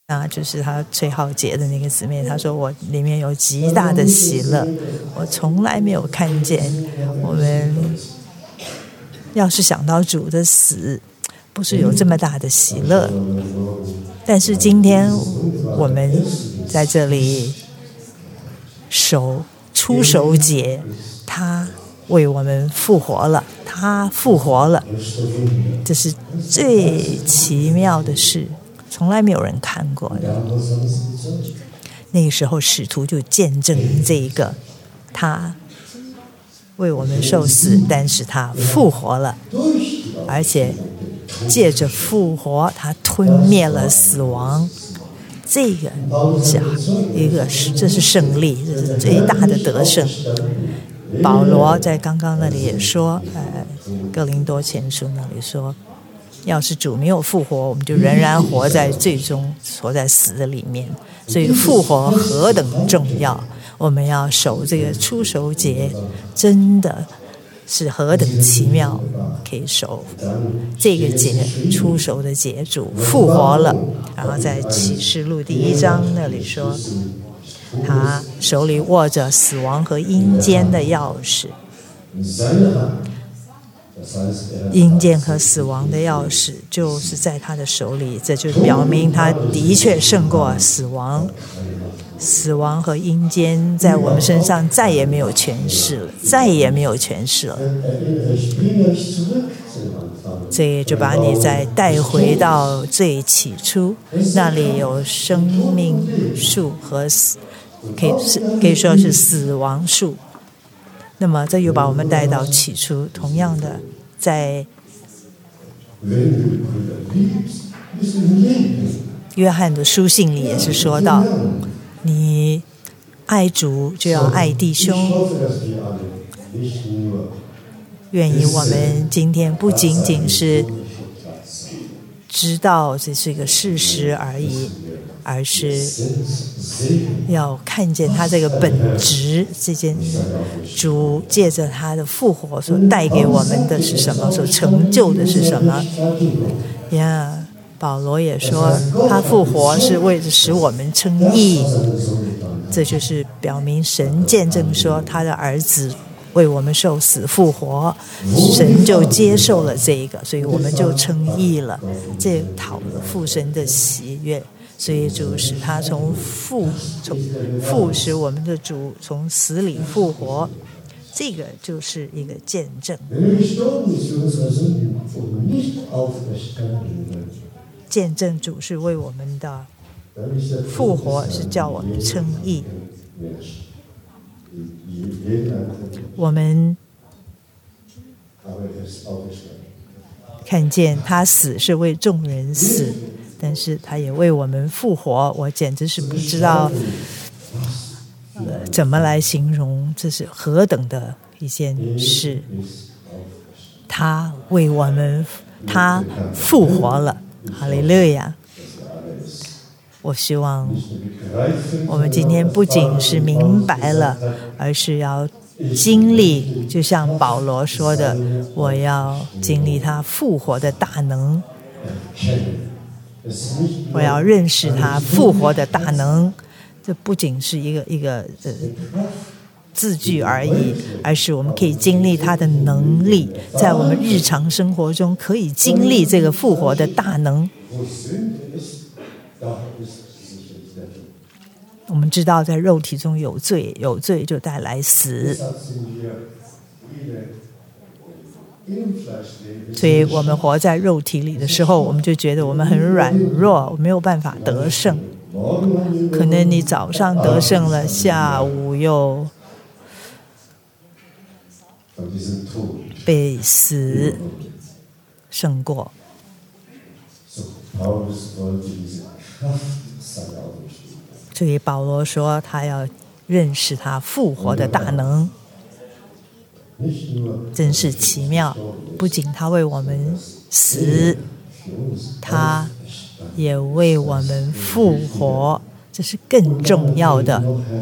就是他崔浩杰的那个姊妹，她说我里面有极大的喜乐，我从来没有看见我们要是想到主的死不是有这么大的喜乐。但是今天我们在这里初守节，他为我们复活了，他复活了，这是最奇妙的事，从来没有人看过的。那个时候使徒就见证这一个，他为我们受死，但是他复活了，而且借着复活他吞灭了死亡。这个这是胜利，这是最大的得胜。保罗在刚刚那里也说，哥林多前书那里说，要是主没有复活，我们就仍然活在最终活在死的里面。所以复活何等重要，我们要守这个初守节，真的是何等奇妙，可以守这个节，初守的节，主复活了。然后在启示录第1章那里说，他手里握着死亡和阴间的钥匙，阴间和死亡的钥匙就是在他的手里，这就表明他的确胜过死亡。死亡和阴间在我们身上再也没有权势了，再也没有权势了。这就把你再带回到最起初，那里有生命树和可以说是死亡树。那么这又把我们带到起初，同样的在约翰的书信里也是说到，你爱主就要爱弟兄。愿意我们今天不仅仅是知道这是一个事实而已，而是要看见他这个本质，这件主借着他的复活所带给我们的是什么，所成就的是什么。保罗也说他复活是为了使我们称义，这就是表明神见证说他的儿子为我们受死复活，神就接受了这个，所以我们就称义了，这讨了父神的喜悦。所以主使他从父使我们的主从死里复活，这个就是一个见证。见证主是为我们的复活，是叫我们称义。我们看见他死是为众人死，但是他也为我们复活。我简直是不知道怎么来形容，这是何等的一件事。他为我们，他复活了，哈利路亚！我希望我们今天不仅是明白了，而是要经历，就像保罗说的，我要经历他复活的大能，我要认识他复活的大能。这不仅是一个字句而已，而是我们可以经历他的能力，在我们日常生活中可以经历这个复活的大能。我们知道在肉体中有罪，有罪就带来死，所以我们活在肉体里的时候，我们就觉得我们很软弱，我没有办法得胜。可能你早上得胜了，下午又被死胜过。所以保罗说他要认识他复活的大能，真是奇妙。不仅他为我们死，他也为我们复活，这是更重要的。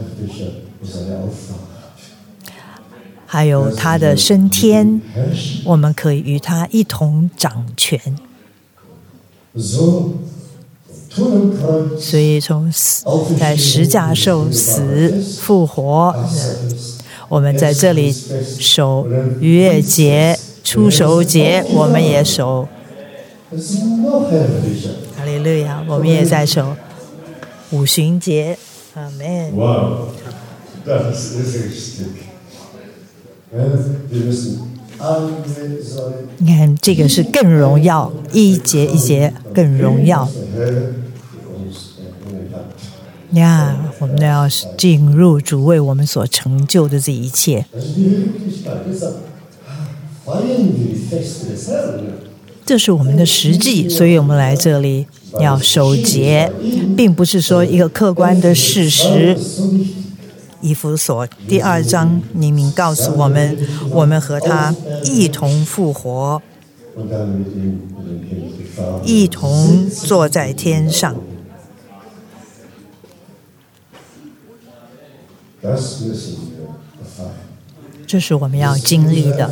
还有他的升天，我们可以与他一同掌权。 所以在十架受死复活，我们在这里守逾越节、初熟节，我们也守。哈利路亚！我们也在守五旬节。阿们。你看，这个是更荣耀，一节一节更荣耀。呀，我们都要进入主为我们所成就的这一切。这是我们的实际，所以我们来这里要守节，并不是说一个客观的事实。以弗所第2章明明告诉我们，我们和他一同复活，一同坐在天上。这是我们要经历的。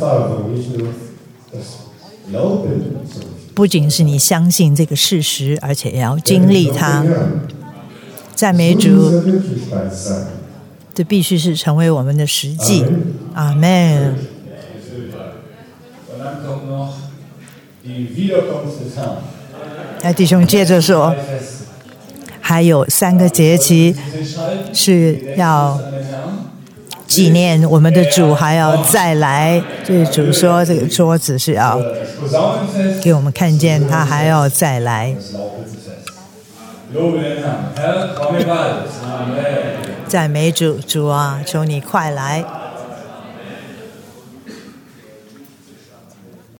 不仅是你相信这个事实，而且也要经历它。赞美主，这必须是成为我们的实际。阿们。那弟兄接着说，还有3个节期是要纪念我们的主还要再来。就是主说这个桌子是要给我们看见他还要再来。赞美主，主啊，求你快来。